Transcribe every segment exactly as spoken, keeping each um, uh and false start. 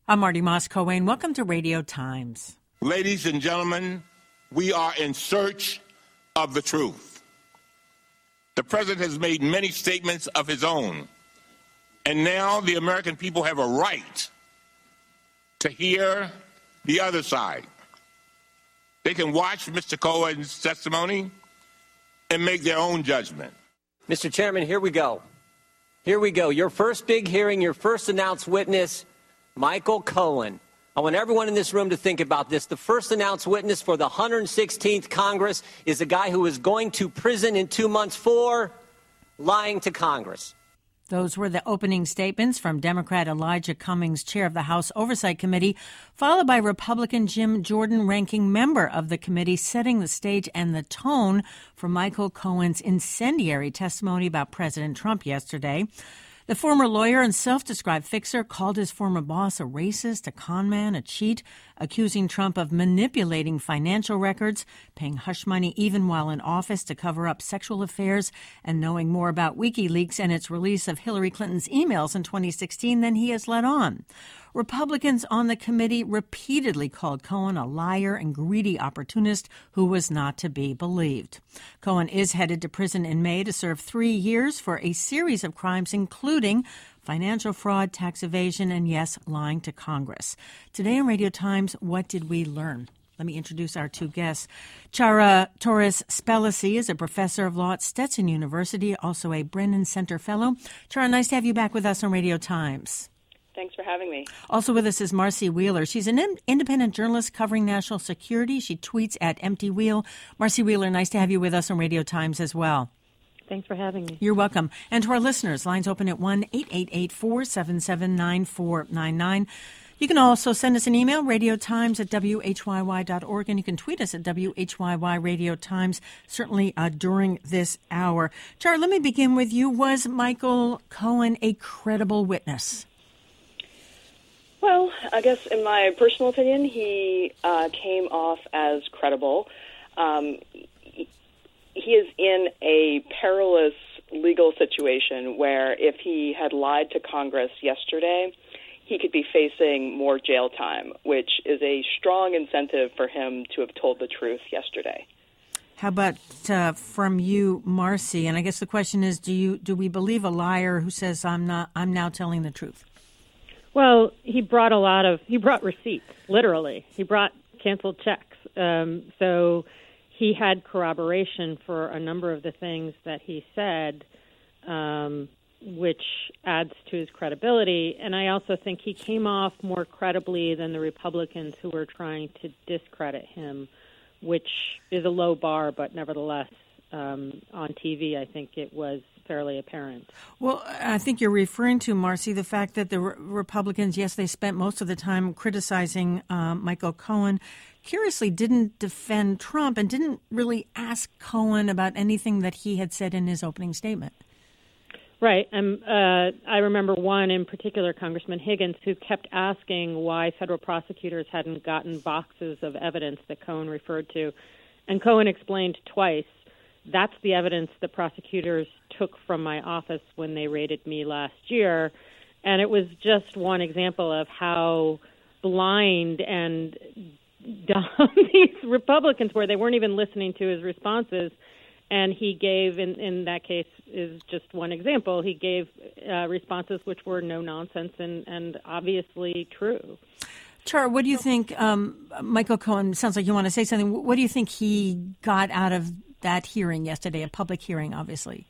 I'm Marty Moss-Coane. Welcome to Radio Times. Ladies and gentlemen, we are in search of the truth. The president has made many statements of his own, and now the American people have a right to hear the other side. They can watch Mister Cohen's testimony and make their own judgment. Mister Chairman, here we go. Here we go. Your first big hearing, your first announced witness, Michael Cohen. I want everyone in this room to think about this. The first announced witness for the one hundred sixteenth Congress is a guy who is going to prison in two months for lying to Congress. Those were the opening statements from Democrat Elijah Cummings, chair of the House Oversight Committee, followed by Republican Jim Jordan, ranking member of the committee, setting the stage and the tone for Michael Cohen's incendiary testimony about President Trump yesterday. The former lawyer and self-described fixer called his former boss a racist, a con man, a cheat, accusing Trump of manipulating financial records, paying hush money even while in office to cover up sexual affairs, and knowing more about WikiLeaks and its release of Hillary Clinton's emails in twenty sixteen than he has let on. Republicans on the committee repeatedly called Cohen a liar and greedy opportunist who was not to be believed. Cohen is headed to prison in May to serve three years for a series of crimes, including financial fraud, tax evasion, and, yes, lying to Congress. Today on Radio Times, what did we learn? Let me introduce our two guests. Chara Torres Spellacy is a professor of law at Stetson University, also a Brennan Center Fellow. Chara, nice to have you back with us on Radio Times. Thanks for having me. Also with us is Marcy Wheeler. She's an in- independent journalist covering national security. She tweets at Empty Wheel. Marcy Wheeler, nice to have you with us on Radio Times as well. Thanks for having me. You're welcome. And to our listeners, lines open at one eight eight eight, four seven seven, nine four nine nine. You can also send us an email, radiotimes at w h y y dot org, and you can tweet us at W H Y Y Radio Times, certainly uh, during this hour. Char, let me begin with you. Was Michael Cohen a credible witness? Well, I guess in my personal opinion, he uh, came off as credible. Um, he, he is in a perilous legal situation where if he had lied to Congress yesterday, he could be facing more jail time, which is a strong incentive for him to have told the truth yesterday. How about uh, from you, Marcy? And I guess the question is, do you do we believe a liar who says I'm not I'm now telling the truth? Well, he brought a lot of, he brought receipts, literally. He brought canceled checks. Um, so he had corroboration for a number of the things that he said, um, which adds to his credibility. And I also think he came off more credibly than the Republicans who were trying to discredit him, which is a low bar, but nevertheless, um, on T V, I think it was fairly apparent. Well, I think you're referring to, Marcy, the fact that the re- Republicans, yes, they spent most of the time criticizing um, Michael Cohen, curiously didn't defend Trump and didn't really ask Cohen about anything that he had said in his opening statement. Right. Um, uh, I remember one in particular, Congressman Higgins, who kept asking why federal prosecutors hadn't gotten boxes of evidence that Cohen referred to. And Cohen explained twice, that's the evidence the prosecutors took from my office when they raided me last year. And it was just one example of how blind and dumb these Republicans were. They weren't even listening to his responses. And he gave, in, in that case, is just one example, he gave uh, responses which were no nonsense and, and obviously true. Char, what do you think, um, Michael Cohen, sounds like you want to say something. What do you think he got out of that hearing yesterday, a public hearing, obviously?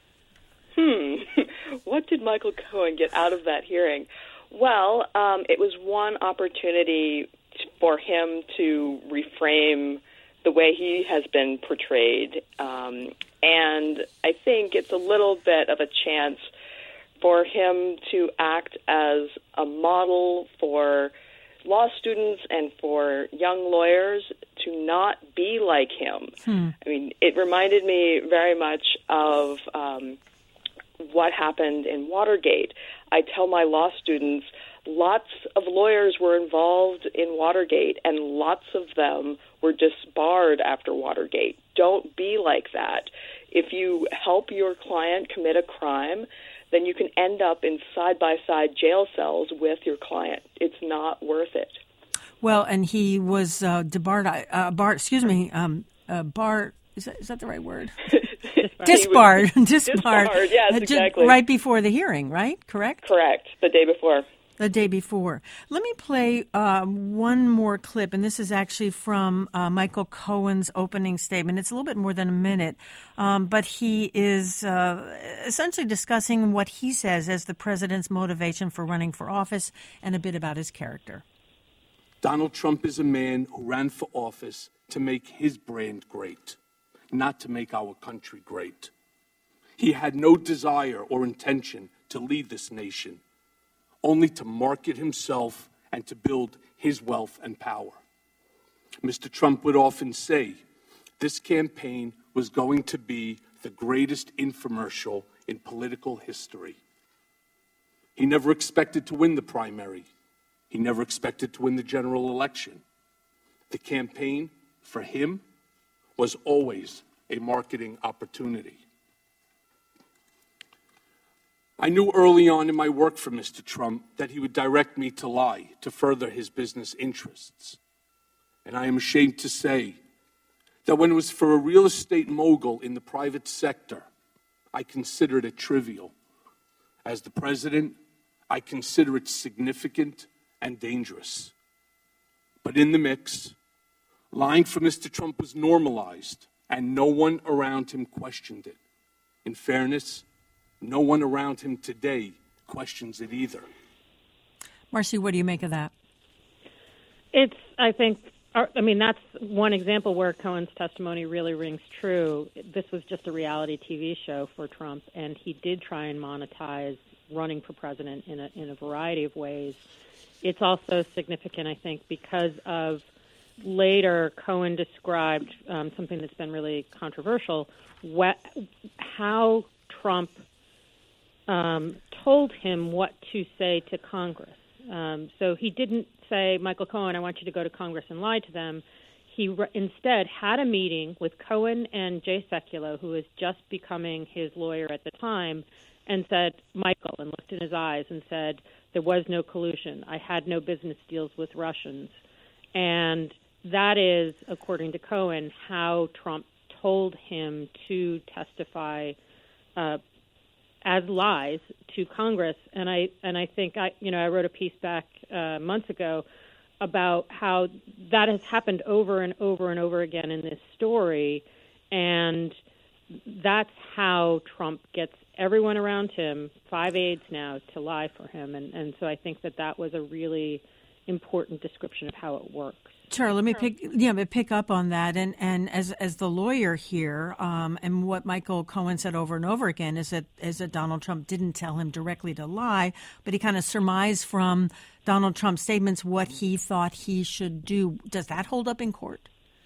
Hmm. What did Michael Cohen get out of that hearing? Well, um, it was one opportunity for him to reframe the way he has been portrayed. Um, and I think it's a little bit of a chance for him to act as a model for law students and for young lawyers to not be like him. Hmm. I mean, it reminded me very much of um, what happened in Watergate. I tell my law students, lots of lawyers were involved in Watergate, and lots of them were disbarred after Watergate. Don't be like that. If you help your client commit a crime, then you can end up in side-by-side jail cells with your client. It's not worth it. Well, and he was uh, debarred, uh, bar, excuse me, um, uh, bar, is that, is that the right word? Disbarred. Disbarred. Disbarred, yes, exactly. Right before the hearing, right? Correct? Correct, the day before. The day before. Let me play uh, one more clip, and this is actually from uh, Michael Cohen's opening statement. It's a little bit more than a minute, um, but he is uh, essentially discussing what he says as the president's motivation for running for office and a bit about his character. Donald Trump is a man who ran for office to make his brand great, not to make our country great. He had no desire or intention to lead this nation, only to market himself and to build his wealth and power. Mister Trump would often say this campaign was going to be the greatest infomercial in political history. He never expected to win the primary. He never expected to win the general election. The campaign, for him, was always a marketing opportunity. I knew early on in my work for Mister Trump that he would direct me to lie to further his business interests. And I am ashamed to say that when it was for a real estate mogul in the private sector, I considered it trivial. As the president, I consider it significant and dangerous. But in the mix, lying for Mister Trump was normalized, and no one around him questioned it. In fairness, no one around him today questions it either. Marcy, what do you make of that? It's, I think, I mean, that's one example where Cohen's testimony really rings true. This was just a reality T V show for Trump, and he did try and monetize running for president in a, in a variety of ways. It's also significant, I think, because of later Cohen described um, something that's been really controversial, what, how Trump um, told him what to say to Congress. Um, so he didn't say, Michael Cohen, I want you to go to Congress and lie to them. He re- instead had a meeting with Cohen and Jay Sekulow, who was just becoming his lawyer at the time, and said, Michael, and looked in his eyes and said, there was no collusion. I had no business deals with Russians. And that is, according to Cohen, how Trump told him to testify uh, as lies to Congress. And I and I think I you know I wrote a piece back uh, months ago about how that has happened over and over and over again in this story, and that's how Trump gets everyone around him, five aides now, to lie for him. And, and so I think that that was a really important description of how it works. Sure. Let me pick, yeah, pick up on that. And, and as as the lawyer here, um, and what Michael Cohen said over and over again is that is that Donald Trump didn't tell him directly to lie, but he kind of surmised from Donald Trump's statements what he thought he should do. Does that hold up in court?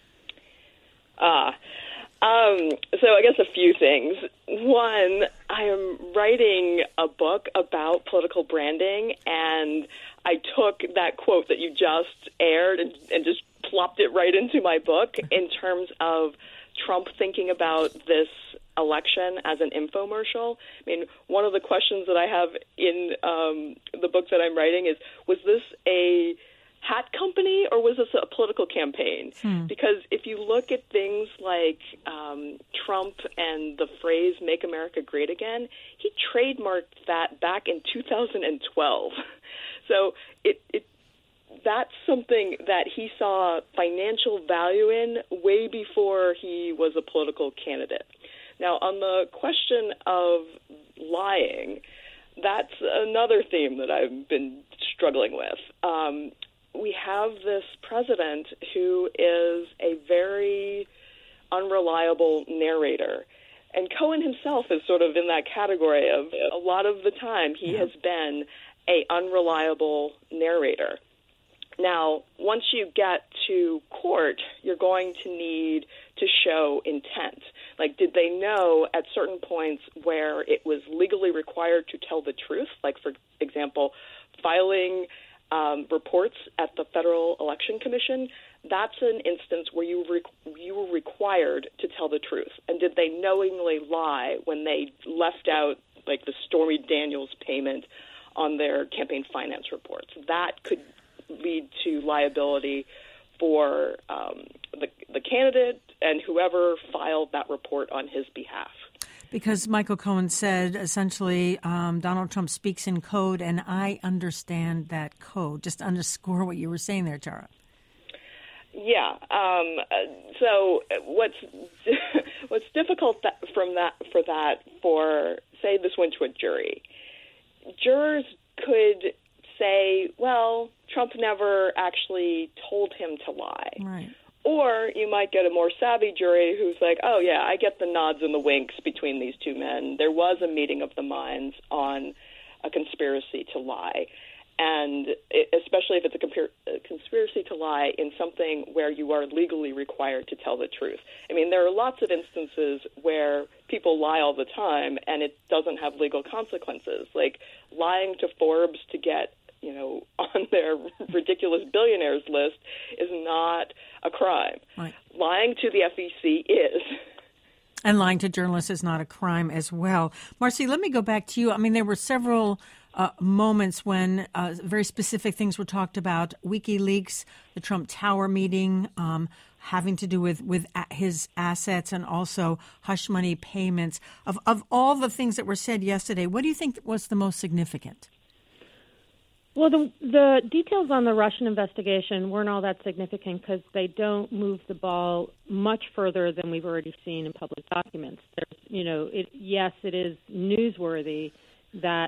Ah. Uh, um, so I guess a few things. One, I am writing a book about political branding, and I took that quote that you just aired and, and just plopped it right into my book in terms of Trump thinking about this election as an infomercial. I mean, one of the questions that I have in um, the book that I'm writing is, was this a hat company or was this a political campaign? Hmm. Because if you look at things like um, Trump and the phrase "Make America Great Again," he trademarked that back in two thousand twelve. So it, it that's something that he saw financial value in way before he was a political candidate. Now, on the question of lying, that's another theme that I've been struggling with. Um, we have this president who is a very unreliable narrator. And Cohen himself is sort of in that category of a lot of the time he yeah. has been a unreliable narrator. Now, once you get to court, you're going to need to show intent. Like, did they know at certain points where it was legally required to tell the truth? Like, for example, filing um, reports at the Federal Election Commission. That's an instance where you re- you were required to tell the truth. And did they knowingly lie when they left out like the Stormy Daniels payment on their campaign finance reports. That could lead to liability for um, the, the candidate and whoever filed that report on his behalf. Because Michael Cohen said, essentially, um, Donald Trump speaks in code, and I understand that code. Just underscore what you were saying there, Tara. Yeah. Um, so what's what's difficult that, from that for that for say this went to a jury, jurors could say, well, Trump never actually told him to lie. Right. Or you might get a more savvy jury who's like, oh, yeah, I get the nods and the winks between these two men. There was a meeting of the minds on a conspiracy to lie. And it, especially if it's a, compar- a conspiracy to lie in something where you are legally required to tell the truth. I mean, there are lots of instances where people lie all the time and it doesn't have legal consequences, like lying to Forbes to get, you know, on their ridiculous billionaires list is not a crime. Right. Lying to the F E C is. And lying to journalists is not a crime as well. Marcy, let me go back to you. I mean, there were several uh, moments when uh, very specific things were talked about. WikiLeaks, the Trump Tower meeting, um, having to do with, with his assets and also hush money payments. Of, of all the things that were said yesterday, what do you think was the most significant? Well, the, the details on the Russian investigation weren't all that significant because they don't move the ball much further than we've already seen in public documents. There's, you know, it, yes, it is newsworthy that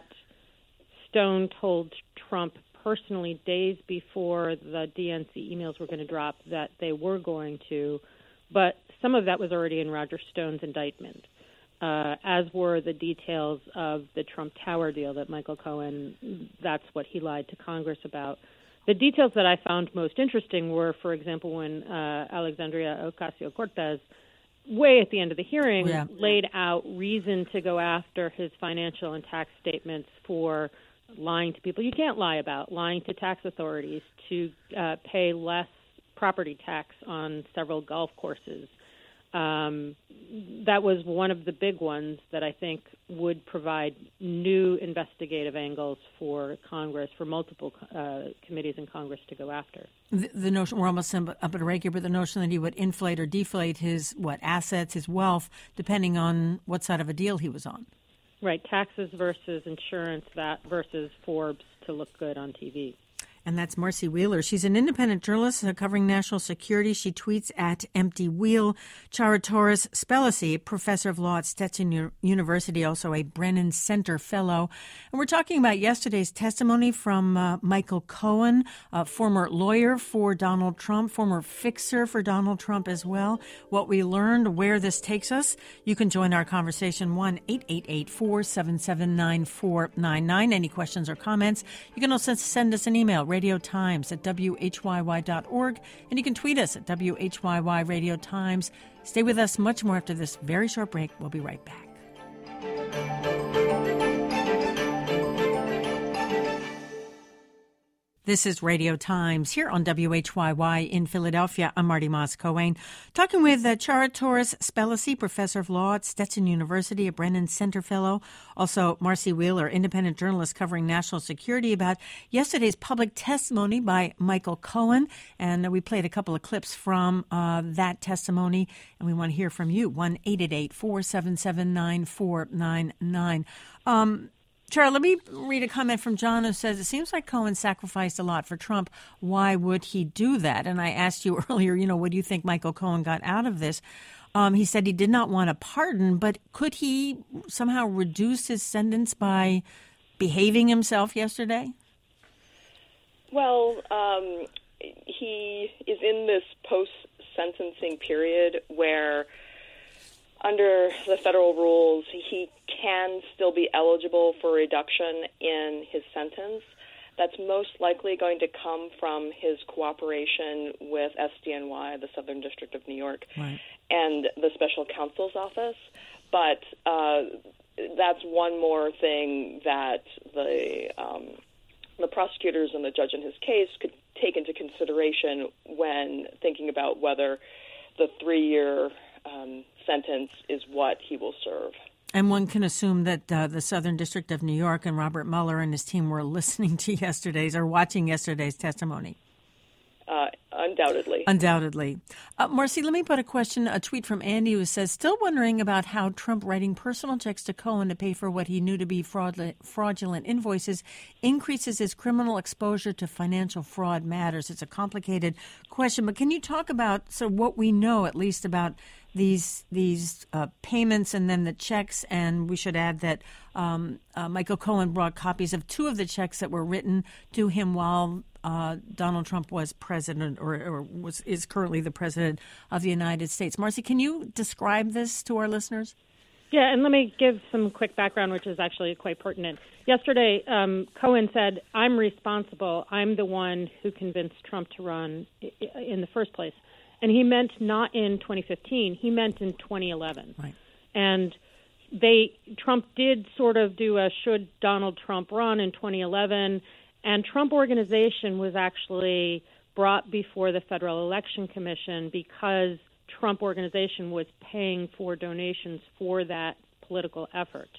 Stone told Trump personally days before the D N C emails were going to drop that they were going to, but some of that was already in Roger Stone's indictment. Uh, as were the details of the Trump Tower deal that Michael Cohen, that's what he lied to Congress about. The details that I found most interesting were, for example, when uh, Alexandria Ocasio-Cortez, way at the end of the hearing, yeah. laid out reason to go after his financial and tax statements for lying to people you can't lie about, lying to tax authorities to uh, pay less property tax on several golf courses. Um, that was one of the big ones that I think would provide new investigative angles for Congress, for multiple uh, committees in Congress to go after. The, the notion, we're almost up at a break here, but the notion that he would inflate or deflate his, what, assets, his wealth, depending on what side of a deal he was on. Right, taxes versus insurance, that versus Forbes to look good on T V. And that's Marcy Wheeler. She's an independent journalist uh, covering national security. She tweets at Empty Wheel. Chara Torres Spelliscy, professor of law at Stetson U- University, also a Brennan Center fellow. And we're talking about yesterday's testimony from uh, Michael Cohen, a former lawyer for Donald Trump, former fixer for Donald Trump as well. What we learned, where this takes us. You can join our conversation, one eight eight eight, four seven seven, nine four nine nine. Any questions or comments? You can also send us an email, Radio Times at W H Y Y dot org, and you can tweet us at W H Y Y Radio Times. Stay with us much more after this very short break. We'll be right back. This is Radio Times here on W H Y Y in Philadelphia. I'm Marty Moss-Cohen, talking with uh, Chara Torres Spelliscy, professor of law at Stetson University, a Brennan Center fellow. Also, Marcy Wheeler, independent journalist covering national security, about yesterday's public testimony by Michael Cohen. And we played a couple of clips from uh, that testimony, and we want to hear from you. one eight eight eight, four seven seven, nine four nine nine. Um, Chara, let me read a comment from John who says, it seems like Cohen sacrificed a lot for Trump. Why would he do that? And I asked you earlier, you know, what do you think Michael Cohen got out of this? Um, he said he did not want a pardon, but could he somehow reduce his sentence by behaving himself yesterday? Well, um, he is in this post-sentencing period where under the federal rules, he can still be eligible for reduction in his sentence. That's most likely going to come from his cooperation with S D N Y, the Southern District of New York, right, and the special counsel's office. But uh, that's one more thing that the um, the prosecutors and the judge in his case could take into consideration when thinking about whether the three-year um, sentence is what he will serve. And one can assume that uh, the Southern District of New York and Robert Mueller and his team were listening to yesterday's or watching yesterday's testimony. Uh, undoubtedly. Undoubtedly. Uh, Marcy, let me put a question, a tweet from Andy who says, still wondering about how Trump writing personal checks to Cohen to pay for what he knew to be fraudulent, fraudulent invoices increases his criminal exposure to financial fraud matters. It's a complicated question, but can you talk about so what we know at least about these these uh, payments and then the checks? And we should add that um, uh, Michael Cohen brought copies of two of the checks that were written to him while Uh, Donald Trump was president or, or was is currently the president of the United States. Marcy, can you describe this to our listeners? Yeah, and let me give some quick background, which is actually quite pertinent. Yesterday, um, Cohen said, I'm responsible. I'm the one who convinced Trump to run in the first place. And he meant not in twenty fifteen. He meant in twenty eleven. Right. And they Trump did sort of do a should Donald Trump run in twenty eleven. And Trump Organization was actually brought before the Federal Election Commission because Trump Organization was paying for donations for that political effort.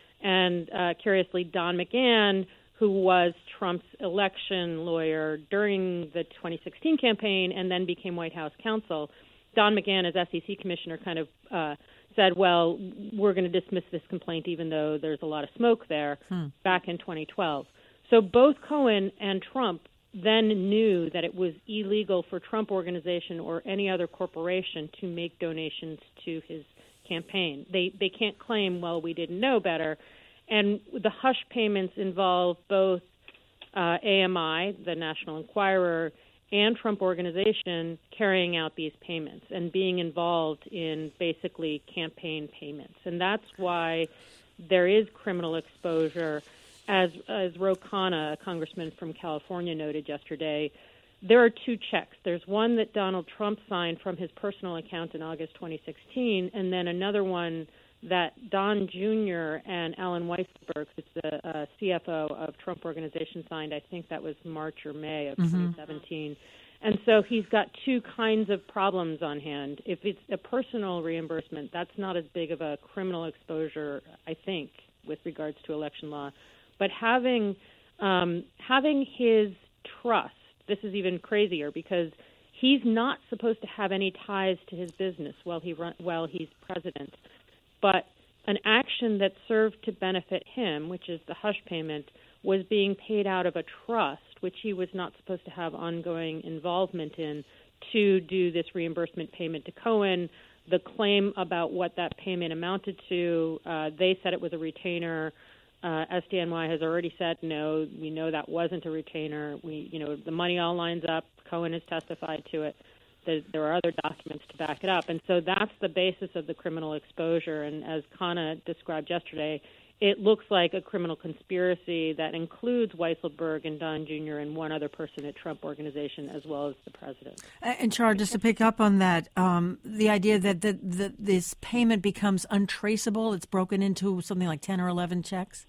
And uh, curiously, Don McGahn, who was Trump's election lawyer during the twenty sixteen campaign and then became White House counsel, Don McGahn, as S E C commissioner, kind of uh, said, well, we're going to dismiss this complaint even though there's a lot of smoke there hmm. back in twenty twelve. So both Cohen and Trump then knew that it was illegal for Trump Organization or any other corporation to make donations to his campaign. They they can't claim, well, we didn't know better. And the hush payments involve both uh, A M I, the National Enquirer, and Trump Organization carrying out these payments and being involved in basically campaign payments. And that's why there is criminal exposure. As as Ro Khanna, a congressman from California, noted yesterday, there are two checks. There's one that Donald Trump signed from his personal account in August twenty sixteen, and then another one that Don Junior and Alan Weisselberg, who's the uh, C F O of Trump Organization, signed. I think that was March or May of mm-hmm. twenty seventeen. And so he's got two kinds of problems on hand. If it's a personal reimbursement, that's not as big of a criminal exposure, I think, with regards to election law. But having um, having his trust, this is even crazier because he's not supposed to have any ties to his business while he run, while he's president. But an action that served to benefit him, which is the hush payment, was being paid out of a trust, which he was not supposed to have ongoing involvement in, to do this reimbursement payment to Cohen. The claim about what that payment amounted to, uh, they said it was a retainer. Uh, S D N Y has already said, no, we know that wasn't a retainer. We, you know, the money all lines up. Cohen has testified to it. There, there are other documents to back it up. And so that's the basis of the criminal exposure. And as Khanna described yesterday, it looks like a criminal conspiracy that includes Weisselberg and Don Junior and one other person at Trump Organization, as well as the president. And Char, just to pick up on that, um, the idea that the, the, this payment becomes untraceable, it's broken into something like ten or eleven checks?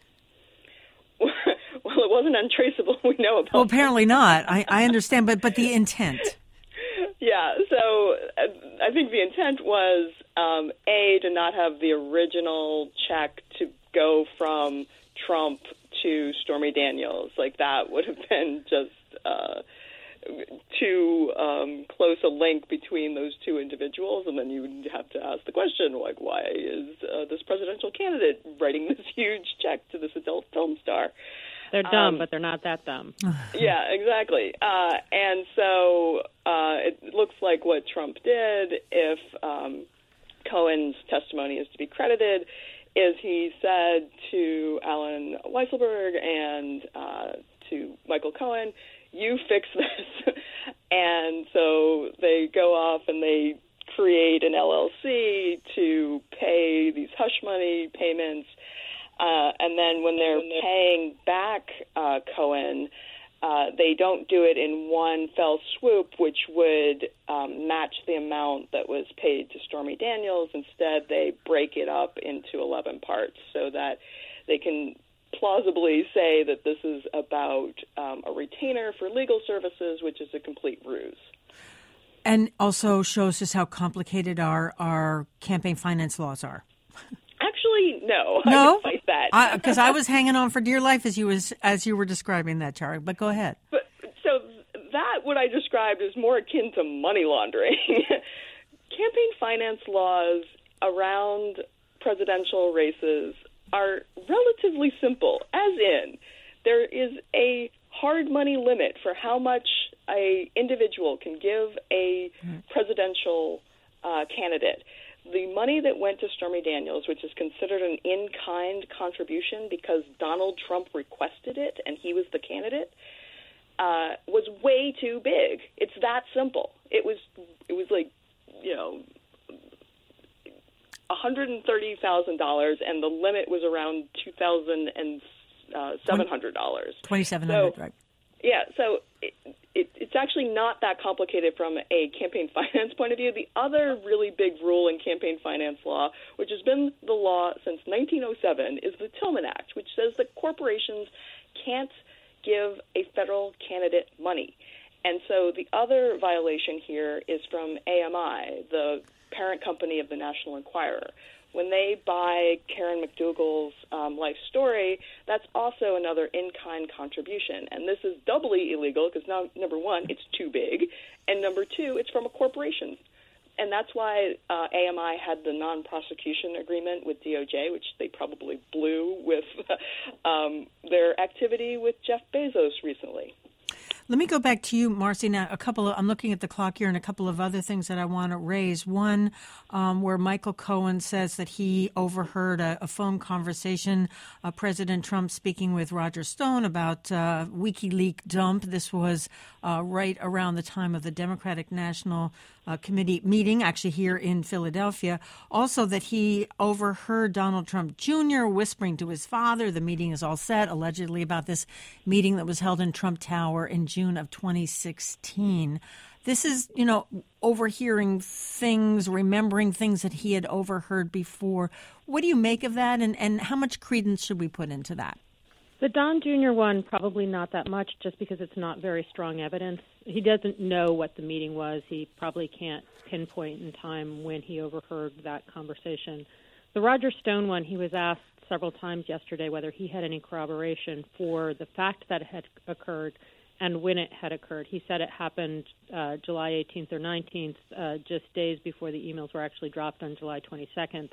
Well, it wasn't untraceable. We know about. Well, apparently not. I, I understand, but but the intent. Yeah, so I think the intent was, um, A, to not have the original check to go from Trump to Stormy Daniels. Like, that would have been just uh, too um, close a link between those two individuals. And then you would have to ask the question, like, why is uh, this presidential candidate writing this huge check to this adult film star? They're dumb, um, but they're not that dumb. Yeah, exactly. Uh, and so uh, it looks like what Trump did, if um, Cohen's testimony is to be credited, is he said to Alan Weisselberg and uh, to Michael Cohen, you fix this. And so they go off and they create an L L C to pay these hush money payments. Uh, and then when they're paying back uh, Cohen, uh, they don't do it in one fell swoop, which would um, match the amount that was paid to Stormy Daniels. Instead, they break it up into eleven parts so that they can plausibly say that this is about um, a retainer for legal services, which is a complete ruse. And also shows us how complicated our, our campaign finance laws are. Actually, actually, no. No? I would fight that. Because I, I was hanging on for dear life as you was as you were describing that, Tara. But go ahead. But so that, what I described, is more akin to money laundering. Campaign finance laws around presidential races are relatively simple, as in there is a hard money limit for how much a individual can give a presidential uh, candidate. The money that went to Stormy Daniels, which is considered an in-kind contribution because Donald Trump requested it and he was the candidate, uh, was way too big. It's that simple. It was, it was like, you know, one hundred thirty thousand dollars, and the limit was around two thousand seven hundred dollars. twenty-seven hundred, so, right. Yeah, so it, it, it's actually not that complicated from a campaign finance point of view. The other really big rule in campaign finance law, which has been the law since nineteen oh seven, is the Tillman Act, which says that corporations can't give a federal candidate money. And so the other violation here is from A M I, the parent company of the National Enquirer. When they buy Karen McDougal's um, life story, that's also another in-kind contribution. And this is doubly illegal because, now, number one, it's too big, and number two, it's from a corporation. And that's why uh, A M I had the non-prosecution agreement with D O J, which they probably blew with um, their activity with Jeff Bezos recently. Let me go back to you, Marcy. Now, a couple of, I'm looking at the clock here, and a couple of other things that I want to raise. One, um, where Michael Cohen says that he overheard a, a phone conversation, uh, President Trump speaking with Roger Stone about uh, WikiLeaks dump. This was uh, right around the time of the Democratic National uh, Committee meeting, actually here in Philadelphia. Also, that he overheard Donald Trump Junior whispering to his father, the meeting is all set, allegedly about this meeting that was held in Trump Tower in June of twenty sixteen. This is, you know, overhearing things, remembering things that he had overheard before. What do you make of that, and, and how much credence should we put into that? The Don Junior one, probably not that much, just because it's not very strong evidence. He doesn't know what the meeting was. He probably can't pinpoint in time when he overheard that conversation. The Roger Stone one, he was asked several times yesterday whether he had any corroboration for the fact that it had occurred and when it had occurred. He said it happened uh, July eighteenth or nineteenth, uh, just days before the emails were actually dropped on July twenty-second.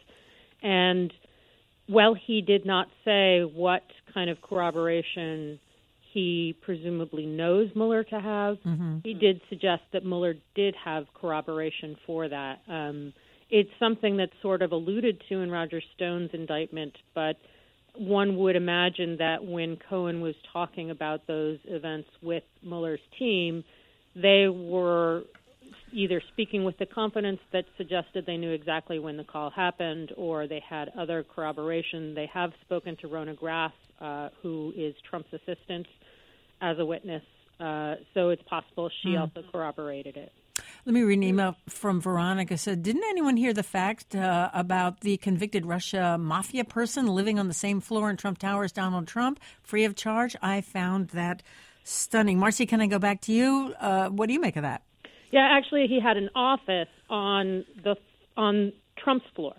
And while he did not say what kind of corroboration he presumably knows Mueller to have, mm-hmm. he did suggest that Mueller did have corroboration for that. Um, it's something that's sort of alluded to in Roger Stone's indictment, but one would imagine that when Cohen was talking about those events with Mueller's team, they were either speaking with the confidence that suggested they knew exactly when the call happened, or they had other corroboration. They have spoken to Rona Graff, uh, who is Trump's assistant, as a witness. Uh, so it's possible she mm. also corroborated it. Let me read an email from Veronica. Said, didn't anyone hear the fact uh, about the convicted Russia mafia person living on the same floor in Trump Tower as Donald Trump, free of charge? I found that stunning. Marcy, can I go back to you? Uh, what do you make of that? Yeah, actually, he had an office on the on Trump's floor.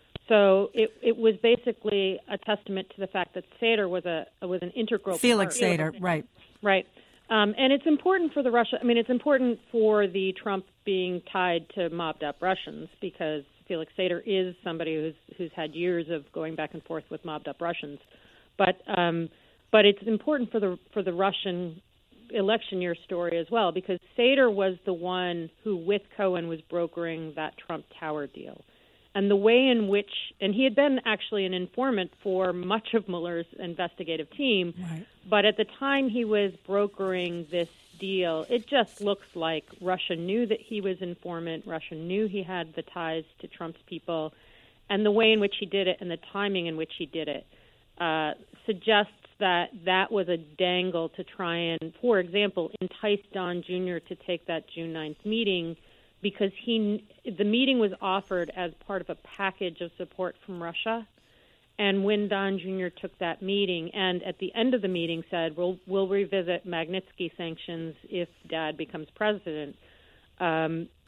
So it it was basically a testament to the fact that Sater was a was an integral Felix part. Sater, right. Right. Um, and it's important for the Russia. I mean, it's important for the Trump being tied to mobbed up Russians, because Felix Sater is somebody who's who's had years of going back and forth with mobbed up Russians. But um, but it's important for the for the Russian election year story as well, because Sater was the one who, with Cohen, was brokering that Trump Tower deal. And the way in which, and he had been actually an informant for much of Mueller's investigative team, right. But at the time he was brokering this deal, it just looks like Russia knew that he was informant, Russia knew he had the ties to Trump's people, and the way in which he did it and the timing in which he did it uh, suggests that that was a dangle to try and, for example, entice Don Junior to take that June ninth meeting, because he the meeting was offered as part of a package of support from Russia. And when Don Junior took that meeting and at the end of the meeting said, we'll, we'll revisit Magnitsky sanctions if Dad becomes president, um,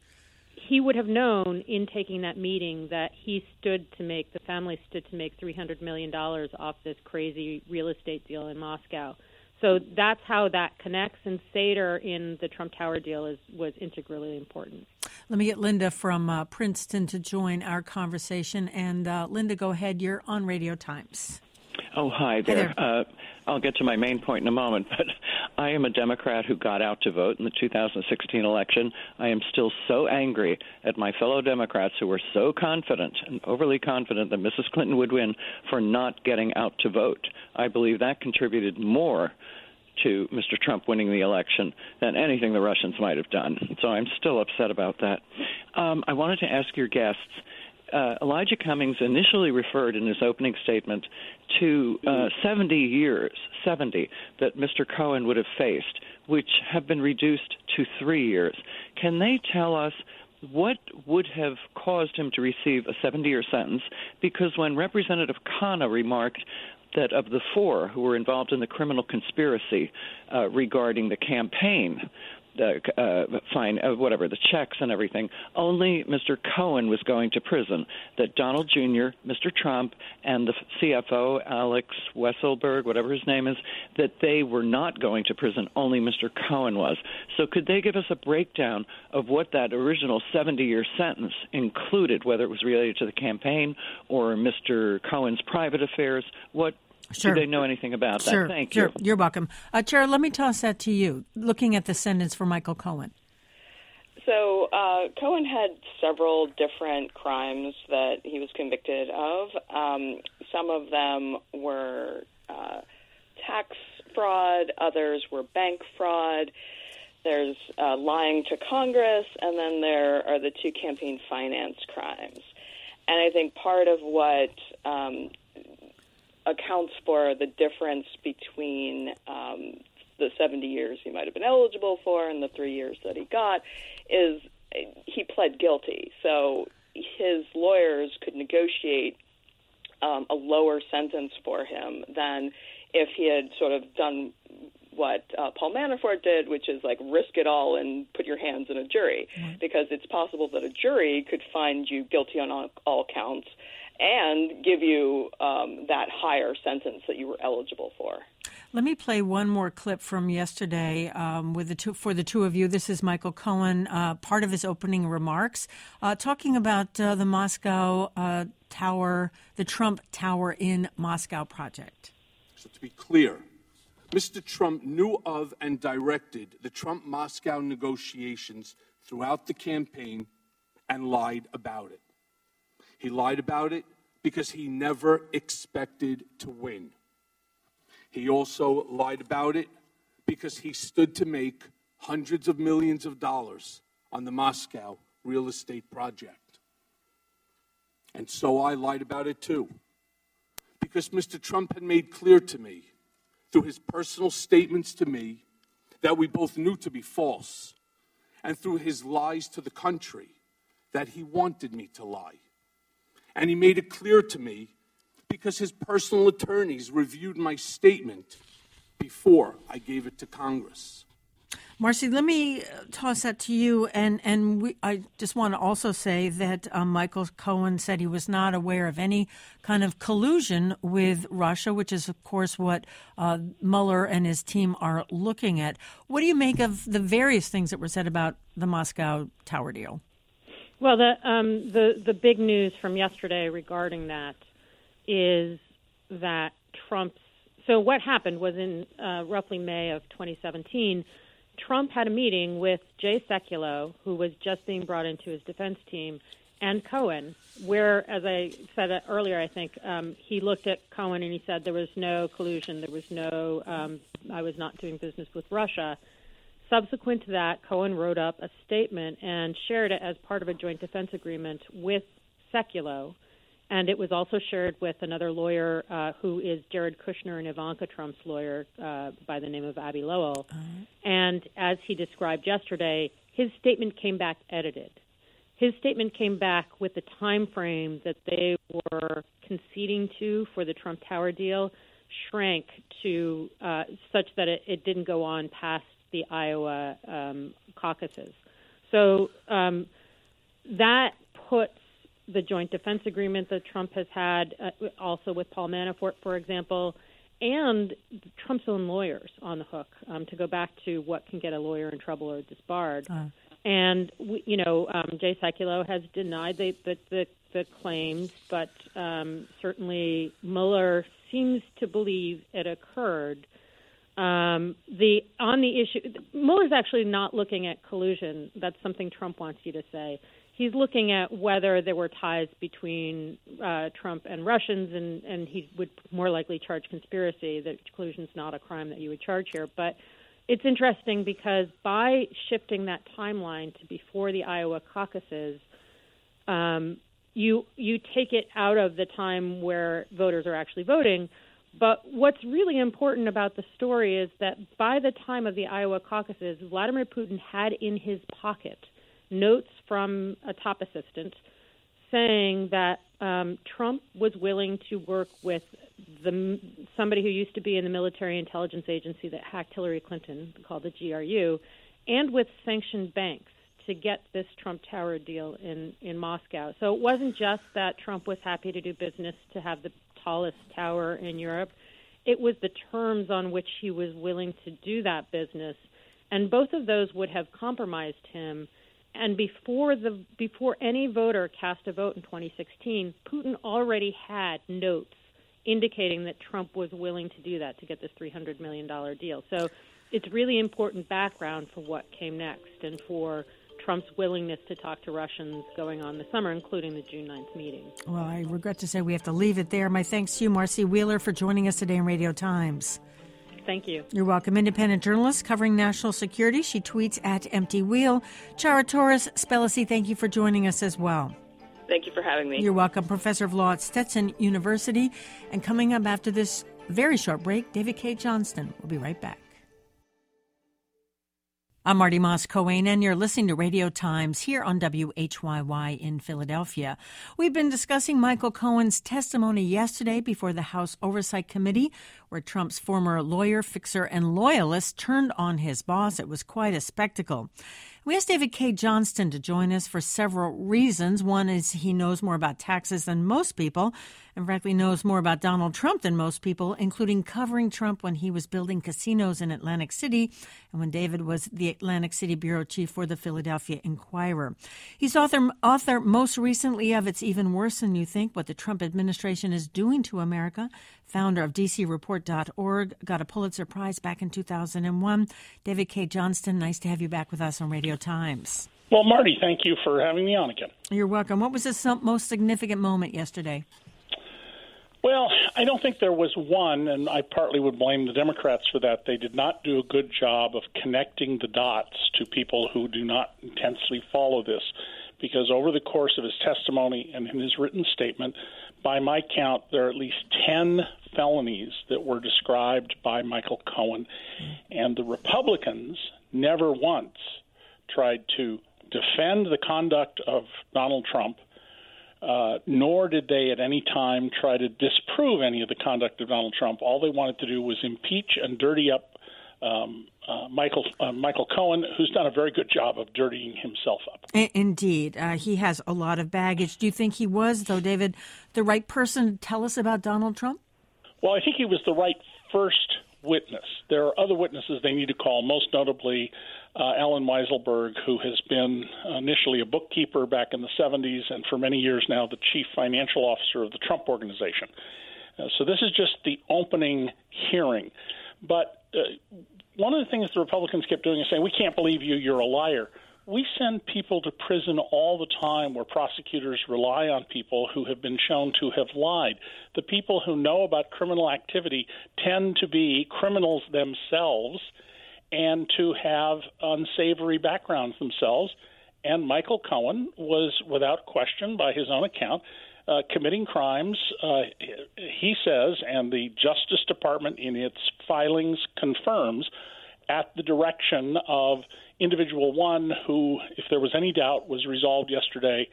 he would have known in taking that meeting that he stood to make, the family stood to make three hundred million dollars off this crazy real estate deal in Moscow. So that's how that connects, and Sater in the Trump Tower deal is was integrally important. Let me get Linda from uh, Princeton to join our conversation. And uh, Linda, go ahead. You're on Radio Times. Oh, hi there. Hi there. Uh, I'll get to my main point in a moment, but I am a Democrat who got out to vote in the two thousand sixteen election. I am still so angry at my fellow Democrats who were so confident and overly confident that Missus Clinton would win for not getting out to vote. I believe that contributed more to Mister Trump winning the election than anything the Russians might have done. So I'm still upset about that. Um, I wanted to ask your guests, Uh, Elijah Cummings initially referred in his opening statement to uh, seventy years, seventy, that Mister Cohen would have faced, which have been reduced to three years. Can they tell us what would have caused him to receive a seventy-year sentence? Because when Representative Khanna remarked that of the four who were involved in the criminal conspiracy uh, regarding the campaign, the uh, fine, uh, whatever, the checks and everything, only Mister Cohen was going to prison, that Donald Junior, Mister Trump, and the C F O, Alex Wesselberg, whatever his name is, that they were not going to prison, only Mister Cohen was. So could they give us a breakdown of what that original seventy-year sentence included, whether it was related to the campaign or Mister Cohen's private affairs? What Sure. Do they know anything about that? Sure, Thank sure. you. You're welcome. Uh, Chair, let me toss that to you, looking at the sentence for Michael Cohen. So uh, Cohen had several different crimes that he was convicted of. Um, some of them were uh, tax fraud. Others were bank fraud. There's uh, lying to Congress. And then there are the two campaign finance crimes. And I think part of what um, accounts for the difference between um, the seventy years he might have been eligible for and the three years that he got is he pled guilty. So his lawyers could negotiate um, a lower sentence for him than if he had sort of done what uh, Paul Manafort did, which is like risk it all and put your hands in a jury, mm-hmm. because it's possible that a jury could find you guilty on all, all counts and give you um, that higher sentence that you were eligible for. Let me play one more clip from yesterday um, with the two, for the two of you. This is Michael Cohen, uh, part of his opening remarks, uh, talking about uh, the Moscow uh, Tower, the Trump Tower in Moscow project. So to be clear, Mister Trump knew of and directed the Trump-Moscow negotiations throughout the campaign and lied about it. He lied about it because he never expected to win. He also lied about it because he stood to make hundreds of millions of dollars on the Moscow real estate project. And so I lied about it too, because Mister Trump had made clear to me through his personal statements to me that we both knew to be false, and through his lies to the country that he wanted me to lie. And he made it clear to me because his personal attorneys reviewed my statement before I gave it to Congress. Marcy, let me toss that to you. And, and we, I just want to also say that um, Michael Cohen said he was not aware of any kind of collusion with Russia, which is, of course, what uh, Mueller and his team are looking at. What do you make of the various things that were said about the Moscow Tower deal? Well, the um, the the big news from yesterday regarding that is that Trump's. So what happened was in uh, roughly May of twenty seventeen, Trump had a meeting with Jay Sekulow, who was just being brought into his defense team, and Cohen, where, as I said earlier, I think um, he looked at Cohen and he said there was no collusion, there was no. Um, I was not doing business with Russia. Subsequent to that, Cohen wrote up a statement and shared it as part of a joint defense agreement with Sekulow, and it was also shared with another lawyer uh, who is Jared Kushner and Ivanka Trump's lawyer uh, by the name of Abby Lowell. Uh-huh. And as he described yesterday, his statement came back edited. His statement came back with the time frame that they were conceding to for the Trump Tower deal shrank to uh, such that it, it didn't go on past the Iowa um, caucuses. So um, that puts the joint defense agreement that Trump has had, uh, also with Paul Manafort, for example, and Trump's own lawyers on the hook, um, to go back to what can get a lawyer in trouble or disbarred. Uh. And, we, you know, um, Jay Sekulow has denied the, the, the, the claims, but um, certainly Mueller seems to believe it occurred. Um, the on the issue, Mueller's actually not looking at collusion. That's something Trump wants you to say. He's looking at whether there were ties between uh, Trump and Russians, and, and he would more likely charge conspiracy. That collusion's not a crime that you would charge here. But it's interesting because by shifting that timeline to before the Iowa caucuses, um, you you take it out of the time where voters are actually voting. But what's really important about the story is that by the time of the Iowa caucuses, Vladimir Putin had in his pocket notes from a top assistant saying that um, Trump was willing to work with the somebody who used to be in the military intelligence agency that hacked Hillary Clinton, called the G R U, and with sanctioned banks to get this Trump Tower deal in, in Moscow. So it wasn't just that Trump was happy to do business to have the tallest tower in Europe. It was the terms on which he was willing to do that business. And both of those would have compromised him. And before the before any voter cast a vote in twenty sixteen, Putin already had notes indicating that Trump was willing to do that to get this three hundred million dollars deal. So it's really important background for what came next and for Trump's willingness to talk to Russians going on this summer, including the June ninth meeting. Well, I regret to say we have to leave it there. My thanks to you, Marcy Wheeler, for joining us today in Radio Times. Thank you. You're welcome. Independent journalist covering national security. She tweets at Empty Wheel. Chara Torres Spellacy, thank you for joining us as well. Thank you for having me. You're welcome. Professor of Law at Stetson University. And coming up after this very short break, David Cay Johnston. We'll be right back. I'm Marty Moss-Coane, and you're listening to Radio Times here on W H Y Y in Philadelphia. We've been discussing Michael Cohen's testimony yesterday before the House Oversight Committee, where Trump's former lawyer, fixer, and loyalist turned on his boss. It was quite a spectacle. We asked David Cay Johnston to join us for several reasons. One is he knows more about taxes than most people, and frankly knows more about Donald Trump than most people, including covering Trump when he was building casinos in Atlantic City and when David was the Atlantic City bureau chief for the Philadelphia Inquirer. He's author, author most recently of It's Even Worse Than You Think, What the Trump Administration is Doing to America, founder of D C report dot org, got a Pulitzer Prize back in two thousand one. David Cay Johnston, nice to have you back with us on Radio Times. Well, Marty, thank you for having me on again. You're welcome. What was the most significant moment yesterday? Well, I don't think there was one, and I partly would blame the Democrats for that. They did not do a good job of connecting the dots to people who do not intensely follow this, because over the course of his testimony and in his written statement, by my count, there are at least ten felonies that were described by Michael Cohen, and the Republicans never once tried to defend the conduct of Donald Trump, Uh, nor did they at any time try to disprove any of the conduct of Donald Trump. All they wanted to do was impeach and dirty up um, uh, Michael uh, Michael Cohen, who's done a very good job of dirtying himself up. Indeed. Uh, he has a lot of baggage. Do you think he was, though, David, the right person to tell us about Donald Trump? Well, I think he was the right first witness. There are other witnesses they need to call, most notably uh, Alan Weiselberg, who has been initially a bookkeeper back in the seventies and for many years now the chief financial officer of the Trump Organization. Uh, so this is just the opening hearing. But uh, one of the things the Republicans kept doing is saying, we can't believe you, you're a liar. We send people to prison all the time where prosecutors rely on people who have been shown to have lied. The people who know about criminal activity tend to be criminals themselves and to have unsavory backgrounds themselves. And Michael Cohen was, without question, by his own account, uh, committing crimes, uh, he says, and the Justice Department in its filings confirms, at the direction of individual one who, if there was any doubt, was resolved yesterday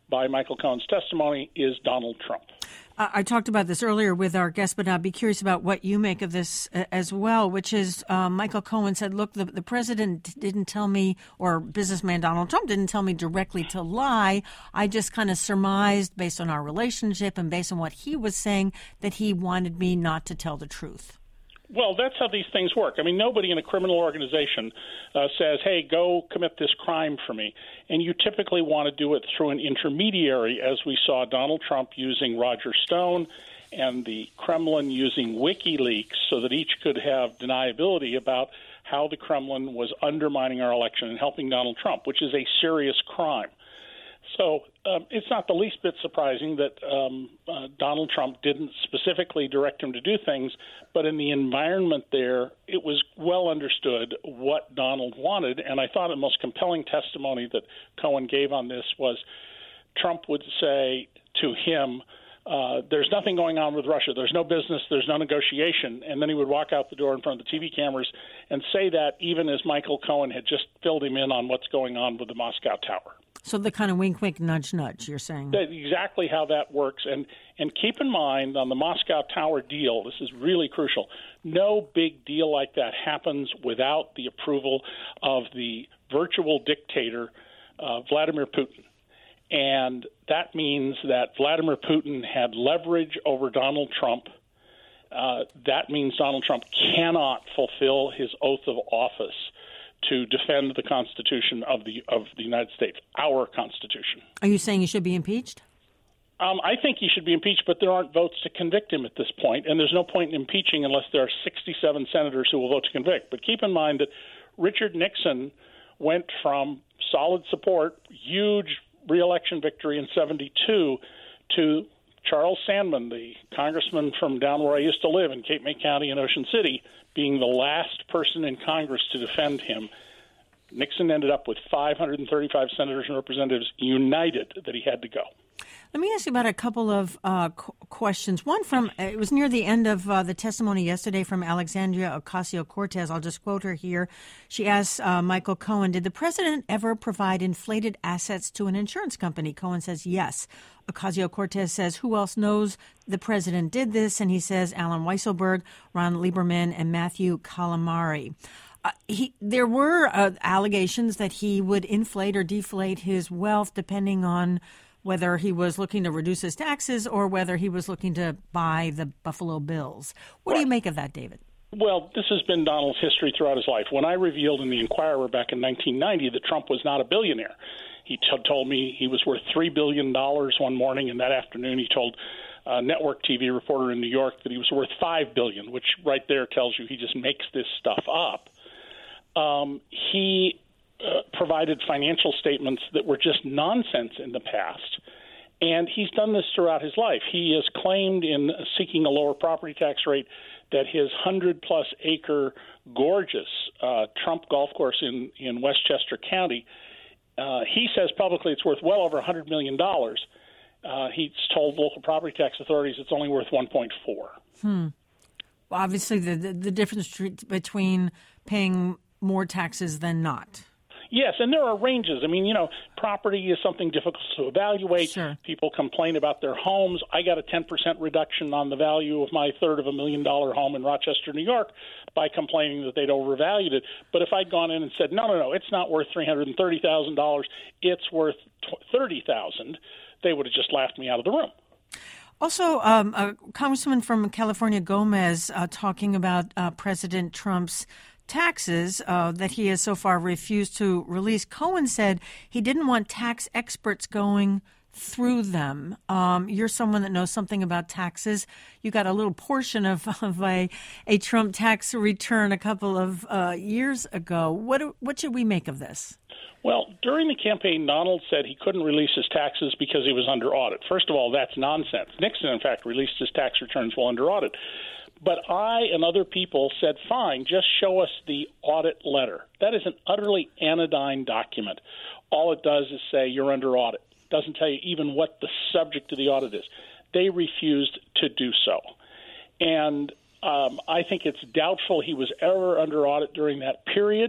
by Michael Cohen's testimony is Donald Trump. I talked about this earlier with our guest, but I'd be curious about what you make of this as well, which is uh, Michael Cohen said, look, the, the president didn't tell me, or businessman Donald Trump didn't tell me directly to lie. I just kind of surmised based on our relationship and based on what he was saying that he wanted me not to tell the truth. Well, that's how these things work. I mean, nobody in a criminal organization uh, says, hey, go commit this crime for me. And you typically want to do it through an intermediary, as we saw Donald Trump using Roger Stone and the Kremlin using WikiLeaks so that each could have deniability about how the Kremlin was undermining our election and helping Donald Trump, which is a serious crime. So um, it's not the least bit surprising that um, uh, Donald Trump didn't specifically direct him to do things, but in the environment there, it was well understood what Donald wanted. And I thought the most compelling testimony that Cohen gave on this was Trump would say to him, uh, there's nothing going on with Russia. There's no business. There's no negotiation. And then he would walk out the door in front of the T V cameras and say that even as Michael Cohen had just filled him in on what's going on with the Moscow Tower. So the kind of wink, wink, nudge, nudge, you're saying. That's exactly how that works. And and keep in mind on the Moscow Tower deal, this is really crucial, no big deal like that happens without the approval of the virtual dictator, uh, Vladimir Putin. And that means that Vladimir Putin had leverage over Donald Trump. Uh, that means Donald Trump cannot fulfill his oath of office to defend the Constitution of the of the United States, our Constitution. Are you saying he should be impeached? Um, I think he should be impeached, but there aren't votes to convict him at this point, and there's no point in impeaching unless there are sixty-seven senators who will vote to convict. But keep in mind that Richard Nixon went from solid support, huge re-election victory in seventy-two, to Charles Sandman, the congressman from down where I used to live in Cape May County in Ocean City, being the last person in Congress to defend him. Nixon ended up with five hundred thirty-five senators and representatives united that he had to go. Let me ask you about a couple of uh, qu- questions. One from, it was near the end of uh, the testimony yesterday from Alexandria Ocasio-Cortez. I'll just quote her here. She asks uh, Michael Cohen, did the president ever provide inflated assets to an insurance company? Cohen says yes. Ocasio-Cortez says, who else knows the president did this? And he says Alan Weisselberg, Ron Lieberman, and Matthew Calamari. Uh, he, there were uh, allegations that he would inflate or deflate his wealth depending on whether he was looking to reduce his taxes or whether he was looking to buy the Buffalo Bills. What right. do you make of that, David? Well, this has been Donald's history throughout his life. When I revealed in the Inquirer back in nineteen ninety that Trump was not a billionaire, he t- told me he was worth three billion dollars one morning, and that afternoon he told a network T V reporter in New York that he was worth five billion dollars, which right there tells you he just makes this stuff up. Um, he uh, provided financial statements that were just nonsense in the past, and he's done this throughout his life. He has claimed in seeking a lower property tax rate that his one hundred plus acre gorgeous uh, Trump golf course in, in Westchester County, uh, he says publicly it's worth well over one hundred million dollars. Uh, he's told local property tax authorities it's only worth one point four. Hmm. Well, obviously, the, the, the difference between paying more taxes than not. Yes, and there are ranges. I mean, you know, property is something difficult to evaluate. Sure. People complain about their homes. I got a ten percent reduction on the value of my third of a million dollar home in Rochester, New York, by complaining that they'd overvalued it. But if I'd gone in and said, no, no, no, it's not worth three hundred thirty thousand dollars, it's worth thirty thousand dollars, they would have just laughed me out of the room. Also, um, a congressman from California, Gomez, uh, talking about uh, President Trump's taxes uh, that he has so far refused to release. Cohen said he didn't want tax experts going through them. Um, you're someone that knows something about taxes. You got a little portion of, of a, a Trump tax return a couple of uh, years ago. What what should we make of this? Well, during the campaign, Donald said he couldn't release his taxes because he was under audit. First of all, that's nonsense. Nixon, in fact, released his tax returns while under audit. But I and other people said, fine, just show us the audit letter. That is an utterly anodyne document. All it does is say you're under audit. It doesn't tell you even what the subject of the audit is. They refused to do so. And um, I think it's doubtful he was ever under audit during that period.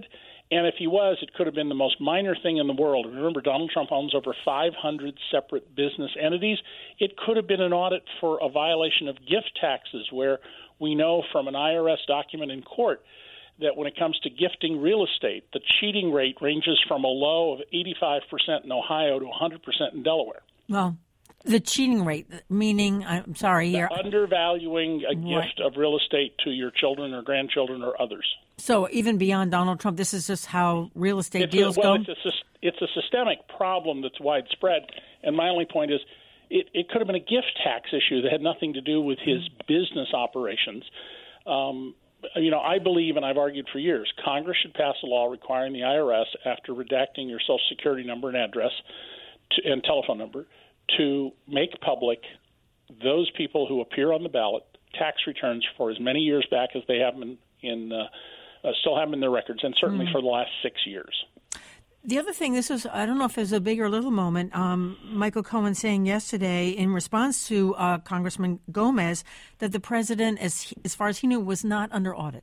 And if he was, it could have been the most minor thing in the world. Remember, Donald Trump owns over five hundred separate business entities. It could have been an audit for a violation of gift taxes, where we know from an I R S document in court that when it comes to gifting real estate, the cheating rate ranges from a low of eighty-five percent in Ohio to one hundred percent in Delaware. Well, the cheating rate, meaning, I'm sorry, the you're undervaluing a right. gift of real estate to your children or grandchildren or others. So even beyond Donald Trump, this is just how real estate it's deals a, well, go? It's a, it's a systemic problem that's widespread. And my only point is it, it could have been a gift tax issue that had nothing to do with his business operations. Um, you know, I believe, and I've argued for years, Congress should pass a law requiring the I R S, after redacting your Social Security number and address to, and telephone number, to make public those people who appear on the ballot tax returns for as many years back as they have in, in uh, uh, still have them in their records, and certainly mm. for the last six years. The other thing, this was, I don't know if it was a big or little moment, um, Michael Cohen saying yesterday in response to uh, Congressman Gomez that the president, as, as far as he knew, was not under audit.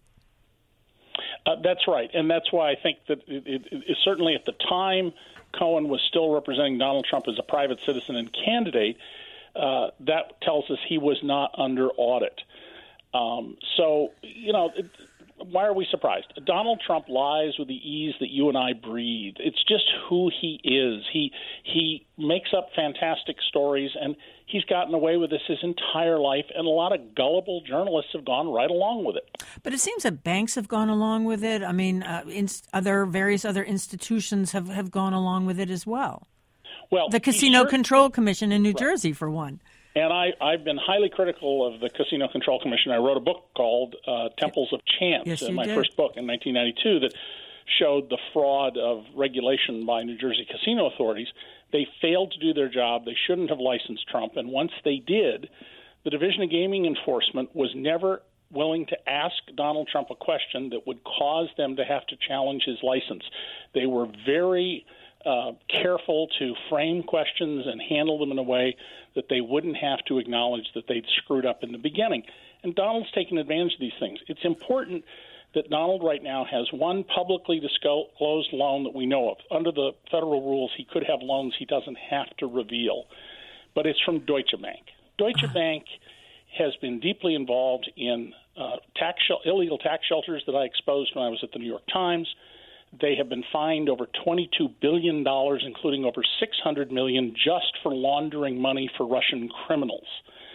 Uh, that's right, and that's why I think that it, it, it, certainly at the time Cohen was still representing Donald Trump as a private citizen and candidate, uh, that tells us he was not under audit. Um, so, you know, it, why are we surprised? Donald Trump lies with the ease that you and I breathe. It's just who he is. He he makes up fantastic stories, and he's gotten away with this his entire life, and a lot of gullible journalists have gone right along with it. But it seems that banks have gone along with it. I mean, uh, in, other various other institutions have, have gone along with it as well. Well, the Casino sure, Control Commission in New right. Jersey, for one. And I, I've been highly critical of the Casino Control Commission. I wrote a book called uh, Temples of Chance, yes, in my did. first book in nineteen ninety-two, that showed the fraud of regulation by New Jersey casino authorities. They failed to do their job. They shouldn't have licensed Trump. And once they did, the Division of Gaming Enforcement was never willing to ask Donald Trump a question that would cause them to have to challenge his license. They were very uh, careful to frame questions and handle them in a way that they wouldn't have to acknowledge that they'd screwed up in the beginning. And Donald's taken advantage of these things. It's important that Donald right now has one publicly disclosed loan that we know of. Under the federal rules, he could have loans he doesn't have to reveal, but it's from Deutsche Bank. Deutsche Bank has been deeply involved in uh, tax sh- illegal tax shelters that I exposed when I was at the New York Times. They have been fined over twenty-two billion dollars, including over six hundred million dollars just for laundering money for Russian criminals.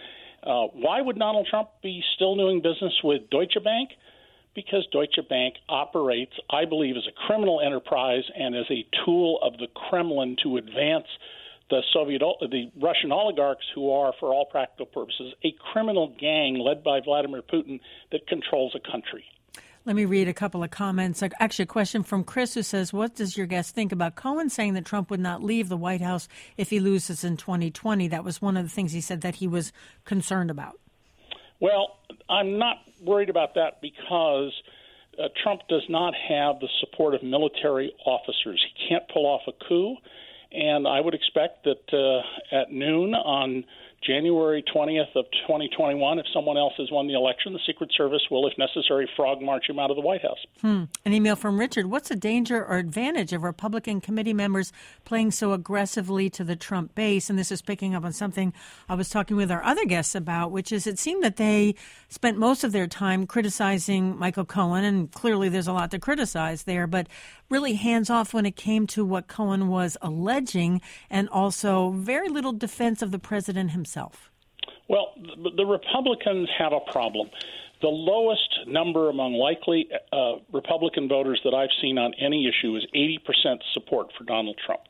Uh, why would Donald Trump be still doing business with Deutsche Bank? Because Deutsche Bank operates, I believe, as a criminal enterprise and as a tool of the Kremlin to advance the Soviet, the Russian oligarchs, who are, for all practical purposes, a criminal gang led by Vladimir Putin that controls a country. Let me read a couple of comments. Actually, a question from Chris, who says, what does your guest think about Cohen saying that Trump would not leave the White House if he loses in twenty twenty? That was one of the things he said that he was concerned about. Well, I'm not worried about that because uh, Trump does not have the support of military officers. He can't pull off a coup, and I would expect that uh, at noon on January twentieth of twenty twenty-one, if someone else has won the election, the Secret Service will, if necessary, frog march him out of the White House. Hmm. An email from Richard. What's the danger or advantage of Republican committee members playing so aggressively to the Trump base? And this is picking up on something I was talking with our other guests about, which is it seemed that they spent most of their time criticizing Michael Cohen, and clearly there's a lot to criticize there, but really hands-off when it came to what Cohen was alleging, and also very little defense of the president himself. Well, the, the Republicans have a problem. The lowest number among likely uh, Republican voters that I've seen on any issue is eighty percent support for Donald Trump.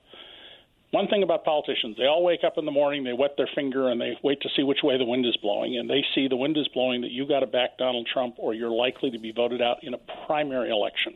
One thing about politicians, they all wake up in the morning, they wet their finger, and they wait to see which way the wind is blowing, and they see the wind is blowing that you got to back Donald Trump or you're likely to be voted out in a primary election.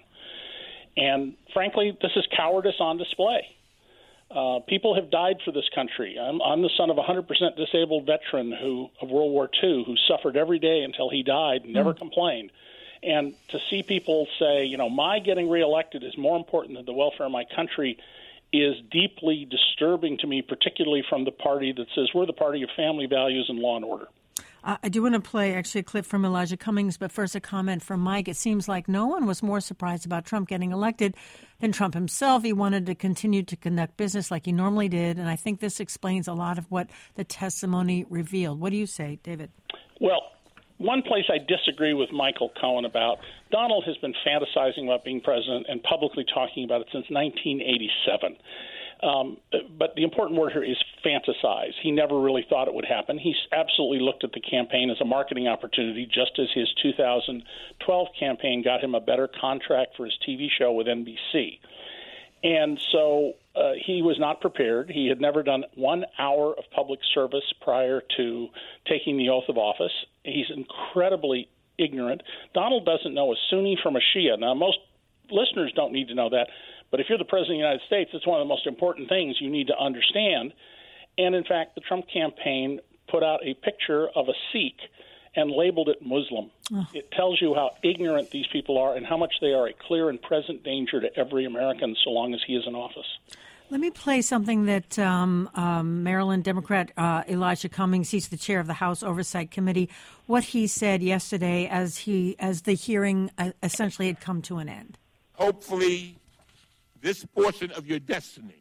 And frankly, this is cowardice on display. Uh, people have died for this country. I'm, I'm the son of a one hundred percent disabled veteran who of World War Two who suffered every day until he died, never mm. complained. And to see people say, you know, my getting reelected is more important than the welfare of my country is deeply disturbing to me, particularly from the party that says we're the party of family values and law and order. Uh, I do want to play actually a clip from Elijah Cummings, but first a comment from Mike. It seems like no one was more surprised about Trump getting elected than Trump himself. He wanted to continue to conduct business like he normally did, and I think this explains a lot of what the testimony revealed. What do you say, David? Well, one place I disagree with Michael Cohen about, Donald has been fantasizing about being president and publicly talking about it since nineteen eighty-seven. Um, but the important word here is fantasize. He never really thought it would happen. He absolutely looked at the campaign as a marketing opportunity, just as his two thousand twelve campaign got him a better contract for his T V show with N B C. And so uh, he was not prepared. He had never done one hour of public service prior to taking the oath of office. He's incredibly ignorant. Donald doesn't know a Sunni from a Shia. Now, most listeners don't need to know that. But if you're the president of the United States, it's one of the most important things you need to understand. And, in fact, the Trump campaign put out a picture of a Sikh and labeled it Muslim. Oh. It tells you how ignorant these people are and how much they are a clear and present danger to every American so long as he is in office. Let me play something that um, um, Maryland Democrat uh, Elijah Cummings, he's the chair of the House Oversight Committee, what he said yesterday as he as the hearing uh, essentially had come to an end. Hopefully, this portion of your destiny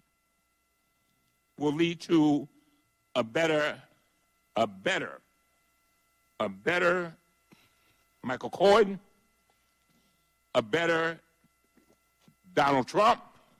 will lead to a better, a better, a better Michael Cohen, a better Donald Trump,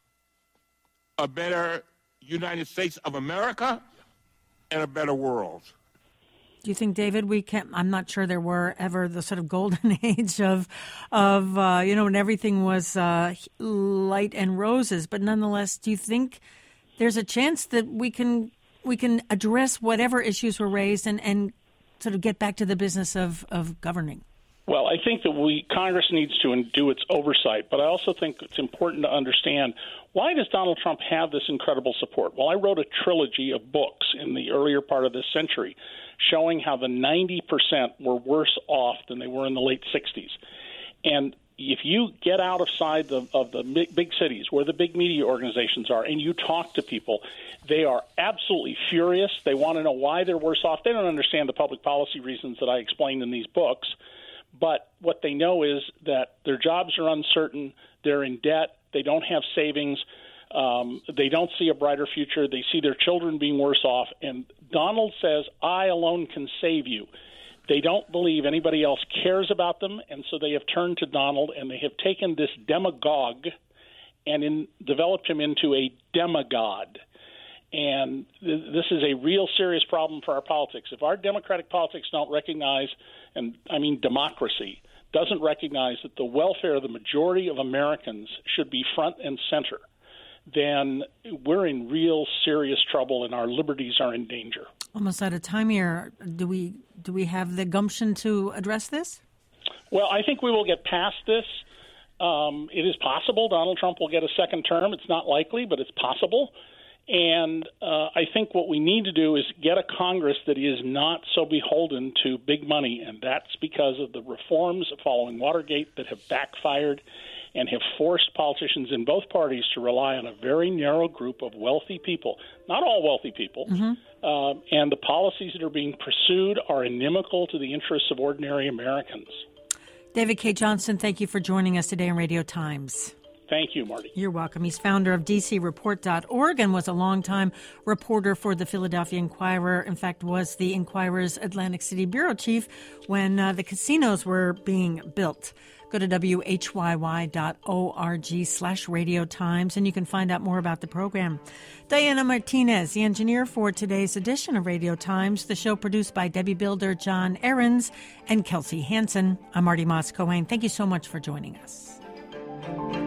a better United States of America, and a better world. Do you think, David, we can? I'm not sure there were ever the sort of golden age of, of uh, you know, when everything was uh, light and roses. But nonetheless, do you think there's a chance that we can we can address whatever issues were raised and, and sort of get back to the business of, of governing? Well, I think that we Congress needs to do its oversight, but I also think it's important to understand, why does Donald Trump have this incredible support? Well, I wrote a trilogy of books in the earlier part of this century showing how the ninety percent were worse off than they were in the late sixties. And if you get out of side of, of the big, big cities where the big media organizations are and you talk to people, they are absolutely furious. They want to know why they're worse off. They don't understand the public policy reasons that I explained in these books. But what they know is that their jobs are uncertain, they're in debt, they don't have savings, um, they don't see a brighter future, they see their children being worse off, and Donald says, I alone can save you. They don't believe anybody else cares about them, and so they have turned to Donald, and they have taken this demagogue and in, developed him into a demigod. And th- this is a real serious problem for our politics. If our democratic politics don't recognize, and I mean democracy, doesn't recognize that the welfare of the majority of Americans should be front and center, then we're in real serious trouble and our liberties are in danger. Almost out of time here. Do we do we have the gumption to address this? Well, I think we will get past this. Um, it is possible Donald Trump will get a second term. It's not likely, but it's possible. And uh, I think what we need to do is get a Congress that is not so beholden to big money, and that's because of the reforms following Watergate that have backfired and have forced politicians in both parties to rely on a very narrow group of wealthy people, not all wealthy people, mm-hmm. uh, and the policies that are being pursued are inimical to the interests of ordinary Americans. David K. Johnston, thank you for joining us today on Radio Times. Thank you, Marty. You're welcome. He's founder of D C report dot org and was a longtime reporter for the Philadelphia Inquirer. In fact, was the Inquirer's Atlantic City bureau chief when uh, the casinos were being built. Go to W H Y Y dot org slash Radio Times, and you can find out more about the program. Diana Martinez, the engineer for today's edition of Radio Times. The show produced by Debbie Builder, John Ahrens, and Kelsey Hansen. I'm Marty Moss-Cohen. Thank you so much for joining us.